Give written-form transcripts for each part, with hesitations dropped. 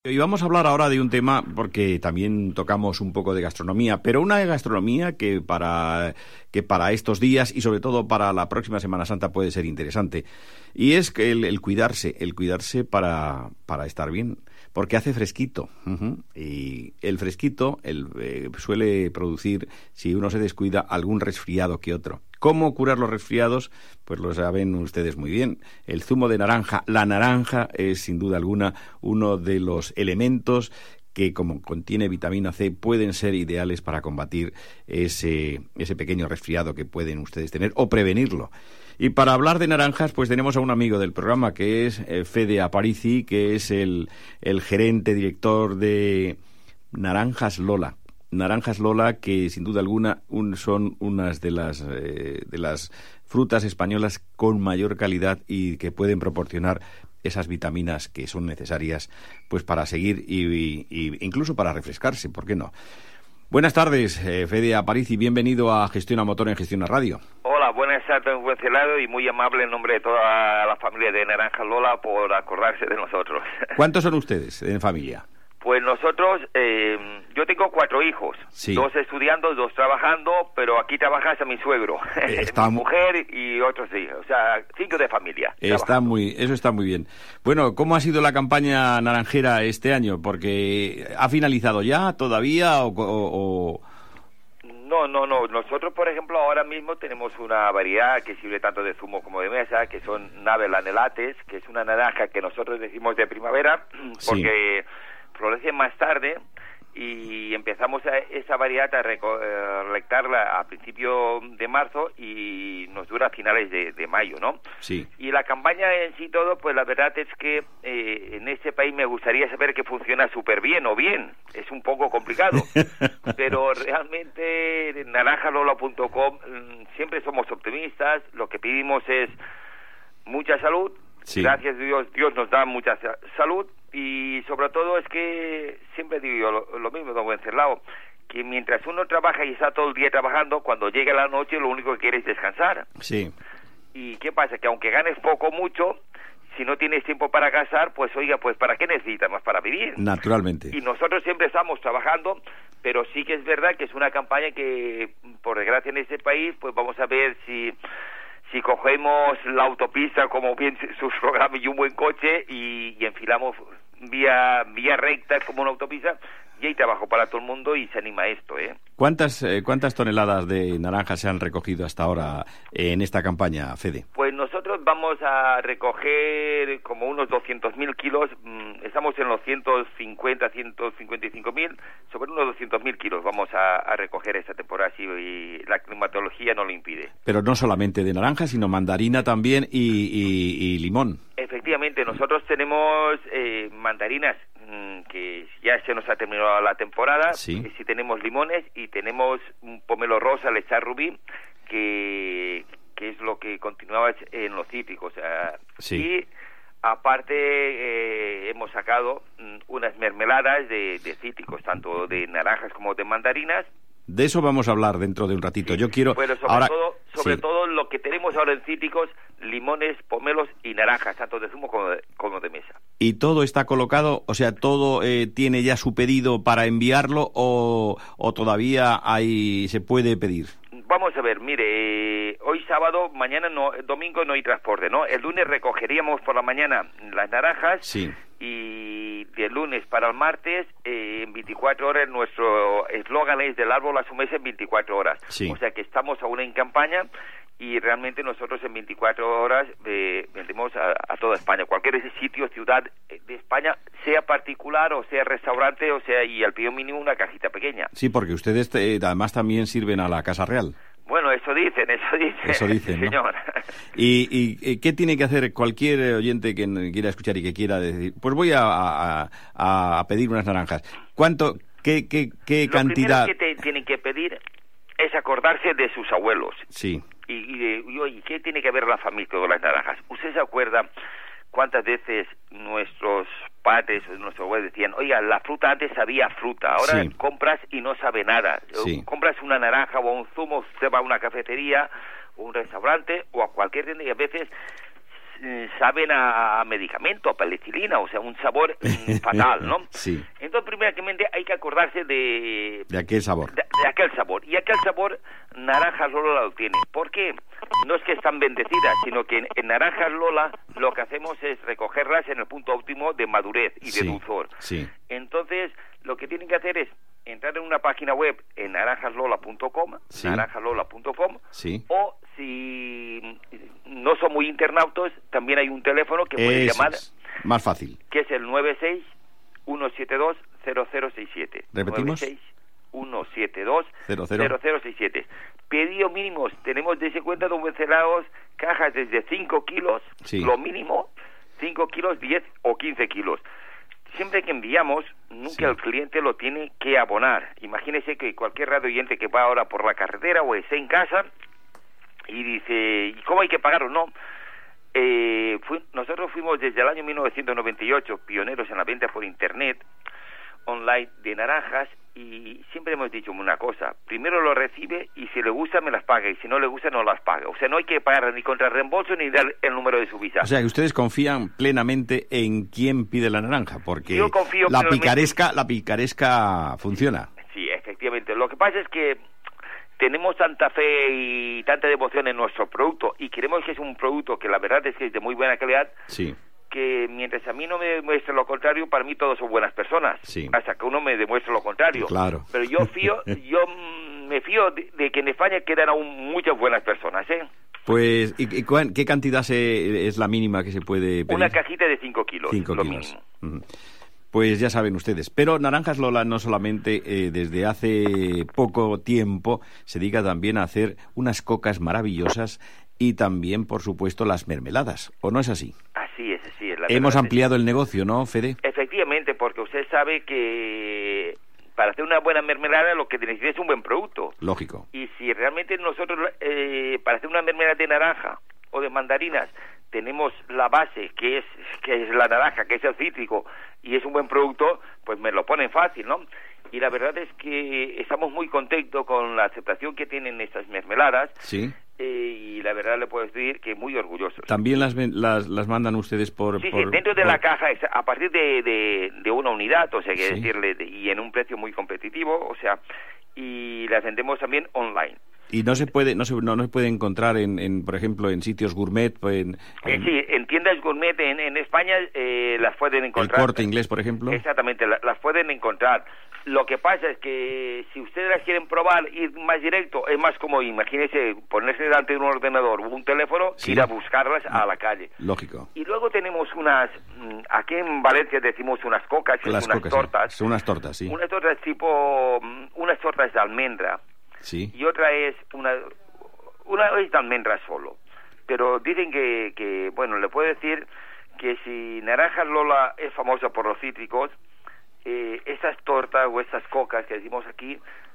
Y vamos a hablar ahora de un tema, porque también tocamos un poco de gastronomía, pero una gastronomía que para estos días y sobre todo para la próxima Semana Santa puede ser interesante. Y es que el cuidarse para estar bien, porque hace fresquito. Y el fresquito suele producir, si uno se descuida, algún resfriado que otro. ¿Cómo curar los resfriados? Pues lo saben ustedes muy bien. El zumo de naranja, la naranja es sin duda alguna uno de los elementos que, como contiene vitamina C, pueden ser ideales para combatir ese pequeño resfriado que pueden ustedes tener o prevenirlo. Y para hablar de naranjas, pues tenemos a un amigo del programa que es Fede Aparici, que es el gerente director de Naranjas Lola. Naranjas Lola, que sin duda alguna son unas de las frutas españolas con mayor calidad y que pueden proporcionar esas vitaminas que son necesarias pues para seguir y incluso para refrescarse, ¿por qué no? Buenas tardes, Fede Aparici, bienvenido a Gestiona Motor en Gestiona Radio. Hola, buenas tardes, buen celado, y muy amable en nombre de toda la familia de Naranjas Lola por acordarse de nosotros. ¿Cuántos son ustedes en familia? Pues nosotros, yo tengo 4 hijos, sí. 2 estudiando, 2 trabajando, pero aquí trabaja mi suegro, mi mujer y otros hijos, o sea, 5 de familia. Eso está muy bien. Bueno, ¿cómo ha sido la campaña naranjera este año? Porque ¿ha finalizado ya todavía o...? No. Nosotros, por ejemplo, ahora mismo tenemos una variedad que sirve tanto de zumo como de mesa, que son Navel Anelates, que es una naranja que nosotros decimos de primavera, porque... Sí. Florece más tarde y empezamos esa variedad a recolectarla a principio de marzo y nos dura a finales de mayo, ¿no? Sí. Y la campaña en sí todo, pues la verdad es que en este país me gustaría saber que funciona súper bien o bien. Es un poco complicado, pero realmente en naranjalola.com siempre somos optimistas. Lo que pedimos es mucha salud. Sí. Gracias a Dios nos da mucha salud. Y sobre todo es que siempre digo yo lo mismo, don Wenceslao, que mientras uno trabaja y está todo el día trabajando, cuando llega la noche lo único que quiere es descansar. Sí. ¿Y qué pasa? Que aunque ganes poco o mucho, si no tienes tiempo para gastar, pues oiga, pues ¿para qué necesitas más para vivir? Naturalmente. Y nosotros siempre estamos trabajando, pero sí que es verdad que es una campaña que, por desgracia en este país, pues vamos a ver si cogemos la autopista como bien sus programas y un buen coche y enfilamos vía recta como una autopista, y hay trabajo para todo el mundo y se anima esto, ¿eh? ¿Cuántas toneladas de naranjas se han recogido hasta ahora en esta campaña, Fede? Pues nosotros vamos a recoger como unos 200.000 kilos, estamos en los 155.000, sobre unos 200.000 kilos vamos a recoger esta temporada si la climatología no lo impide. Pero no solamente de naranja, sino mandarina también y limón. Efectivamente, nosotros tenemos mandarinas que ya se nos ha terminado la temporada, sí. Sí tenemos limones y tenemos un pomelo rosa, lechar rubí, que es lo que continuaba en los cítricos. Sí. Y aparte hemos sacado unas mermeladas de cítricos, tanto de naranjas como de mandarinas. De eso vamos a hablar dentro de un ratito. Sí. Yo quiero... Bueno, sobre todo lo que tenemos ahora en cítricos, limones, pomelos y naranjas, tanto de zumo como de mesa. ¿Y todo está colocado? O sea, ¿todo tiene ya su pedido para enviarlo o todavía se puede pedir? Vamos a ver, mire, hoy sábado, mañana domingo no hay transporte, ¿no? El lunes recogeríamos por la mañana las naranjas. Sí. Y de lunes para el martes, en 24 horas, nuestro eslogan es del árbol a su mesa en 24 horas. Sí. O sea que estamos aún en campaña y realmente nosotros en 24 horas vendemos a toda España, cualquier sitio, ciudad de España, sea particular o sea restaurante, o sea, y al pedido mínimo una cajita pequeña. Sí, porque ustedes además también sirven a la Casa Real. Bueno, eso dicen, ¿no? Señor. ¿Y qué tiene que hacer cualquier oyente que quiera escuchar y que quiera decir, pues voy a pedir unas naranjas? ¿Qué cantidad? Lo primero que tienen que pedir es acordarse de sus abuelos. Sí. Y ¿qué tiene que ver la familia con las naranjas? ¿Usted se acuerda cuántas veces nuestros padres o nuestros abuelos decían, oiga, la fruta antes sabía fruta, ahora sí. compras y no sabe nada? Sí. Compras una naranja o un zumo, usted va a una cafetería o un restaurante o a cualquier tienda y a veces saben a medicamento, a penicilina, o sea, un sabor fatal, ¿no? Sí. Entonces, primeramente hay que acordarse de aquel sabor. De aquel sabor. Y aquel sabor Naranjas Lola lo tiene. ¿Por qué? No es que están bendecidas, sino que en Naranjas Lola lo que hacemos es recogerlas en el punto óptimo de madurez y de dulzor. Sí. Entonces, lo que tienen que hacer es entrar en una página web en naranjaslola.com, sí. naranjaslola.com, sí. o si no son muy internautos, también hay un teléfono que pueden llamar. Más fácil. Que es el 96-172-0067. ¿Repetimos? 96-172-0067. Pedido mínimos, tenemos desde cuenta de Vencelados cajas desde 5 kilos, lo mínimo, 5 kilos, 10 o 15 kilos. Siempre que enviamos, nunca el cliente lo tiene que abonar. Imagínese que cualquier radio oyente que va ahora por la carretera o esté en casa y dice, ¿y cómo hay que pagarlo? No. Nosotros fuimos desde el año 1998 pioneros en la venta por internet online de naranjas, y siempre hemos dicho una cosa: primero lo recibe y si le gusta me las paga, y si no le gusta no las paga. O sea, no hay que pagar ni contra reembolso ni dar el número de su visa. O sea, que ustedes confían plenamente en quién pide la naranja, porque yo confío la picaresca funciona. Sí, efectivamente. Lo que pasa es que tenemos tanta fe y tanta devoción en nuestro producto, y creemos que es un producto que la verdad es que es de muy buena calidad. Sí. Que mientras a mí no me demuestre lo contrario, para mí todos son buenas personas. Sí. Hasta que uno me demuestre lo contrario. Claro. Pero yo me fío de que en España quedan aún muchas buenas personas, ¿eh? Pues, ¿y qué cantidad es la mínima que se puede pedir? Una cajita de 5 kilos. 5 lo kilos. mínimo. Pues ya saben ustedes. Pero Naranjas Lola no solamente desde hace poco tiempo se dedica también a hacer unas cocas maravillosas y también, por supuesto, las mermeladas. ¿O no es así? Así es. Hemos ampliado el negocio, ¿no, Fede? Efectivamente, porque usted sabe que para hacer una buena mermelada lo que necesita es un buen producto. Lógico. Y si realmente nosotros, para hacer una mermelada de naranja o de mandarinas, tenemos la base, que es la naranja, que es el cítrico, y es un buen producto, pues me lo ponen fácil, ¿no? Y la verdad es que estamos muy contentos con la aceptación que tienen estas mermeladas. Sí. Y la verdad le puedo decir que muy orgullosos. ¿También las mandan ustedes por...? Sí, dentro de la caja, a partir de una unidad, o sea, que decirle, y en un precio muy competitivo, o sea, y las vendemos también online. Y no se puede encontrar en por ejemplo, en sitios gourmet, sí, en tiendas gourmet en España las pueden encontrar. El Corte Inglés, por ejemplo. Exactamente, las pueden encontrar. Lo que pasa es que si ustedes las quieren probar, ir más directo, es más como, imagínense, ponerse delante de un ordenador o un teléfono, ir a buscarlas a la calle. Lógico. Y luego tenemos aquí en Valencia decimos unas cocas, unas tortas. Son unas tortas, sí. Unas tortas tipo, unas tortas de almendra. Sí. Y otra es una es de almendra solo. Pero dicen que bueno, le puedo decir que si Naranjas Lola es famosa por los cítricos, esas tortas o esas cocas que decimos aquí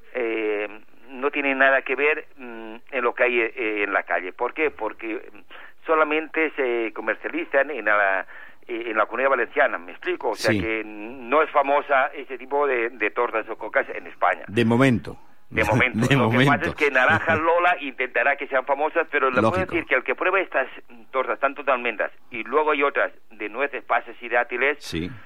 no tienen nada que ver en lo que hay en la calle. ¿Por qué? Porque solamente se comercializan en la Comunidad Valenciana, ¿me explico? O sea que no es famosa ese tipo de tortas o cocas en España. De momento. Lo que pasa es que Naranjas Lola intentará que sean famosas, pero le puedo decir que el que pruebe estas tortas, tanto de almendras, y luego hay otras de nueces, pasas y dátiles,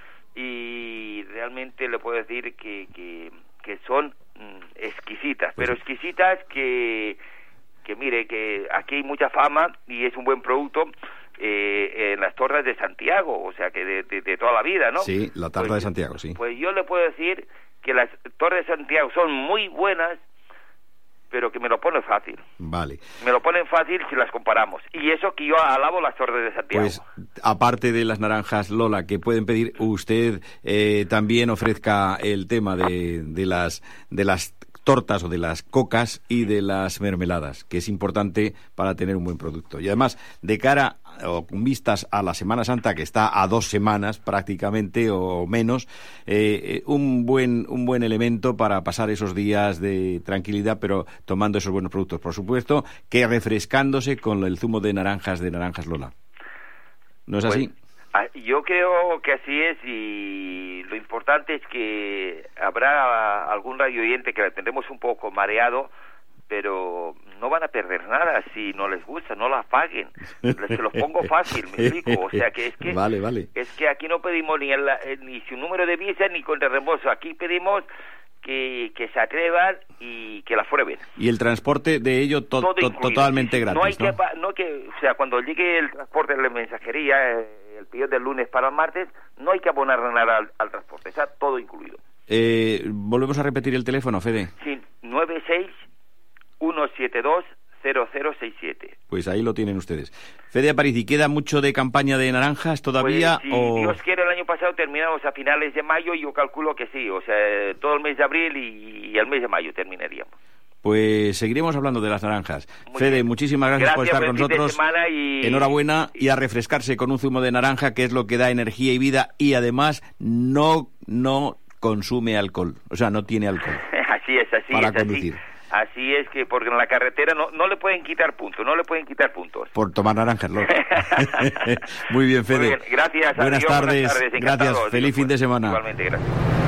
y realmente le puedo decir que son exquisitas, pero exquisitas que mire, que aquí hay mucha fama y es un buen producto. En las tortas de Santiago, o sea que de toda la vida, ¿no? Sí, la tarta de Santiago, sí. Pues yo le puedo decir que las tortas de Santiago son muy buenas, pero que me lo ponen fácil. Vale. Me lo ponen fácil si las comparamos. Y eso que yo alabo las tortas de Santiago. Pues, aparte de las naranjas Lola que pueden pedir, usted también ofrezca el tema de las tortas o de las cocas y de las mermeladas, que es importante para tener un buen producto. Y además, de cara o con vistas a la Semana Santa, que está a 2 semanas prácticamente o menos, un buen elemento para pasar esos días de tranquilidad, pero tomando esos buenos productos, por supuesto, que refrescándose con el zumo de Naranjas Lola. ¿No es así? Yo creo que así es, y lo importante es que habrá algún radio oyente que le tendremos un poco mareado, pero no van a perder nada si no les gusta, no las paguen. Se los pongo fácil, me explico. O sea que es que vale. Es que aquí no pedimos ni su número de visa ni con reembolso. Aquí pedimos que se atrevan y que la prueben. Y el transporte de ello totalmente gratis, ¿no? O sea, cuando llegue el transporte de la mensajería, el pedido del lunes para el martes, no hay que abonar nada al transporte, está todo incluido. Volvemos a repetir el teléfono, Fede. Sí, 96-172-0067. Pues ahí lo tienen ustedes. Fede Aparici, ¿queda mucho de campaña de naranjas todavía? Pues, si Dios quiere, el año pasado terminamos a finales de mayo y yo calculo que sí, o sea, todo el mes de abril y el mes de mayo terminaríamos. Pues seguiremos hablando de las naranjas. Fede, bien. Muchísimas gracias por estar con nosotros. Enhorabuena y a refrescarse con un zumo de naranja, que es lo que da energía y vida, y además no consume alcohol, o sea, no tiene alcohol. Así es, para conducir. Así es, que porque en la carretera no le pueden quitar puntos, Por tomar naranjas, loco. Muy bien, Fede. Muy bien, gracias. Buenas tardes. Gracias, feliz fin de semana. Igualmente, gracias.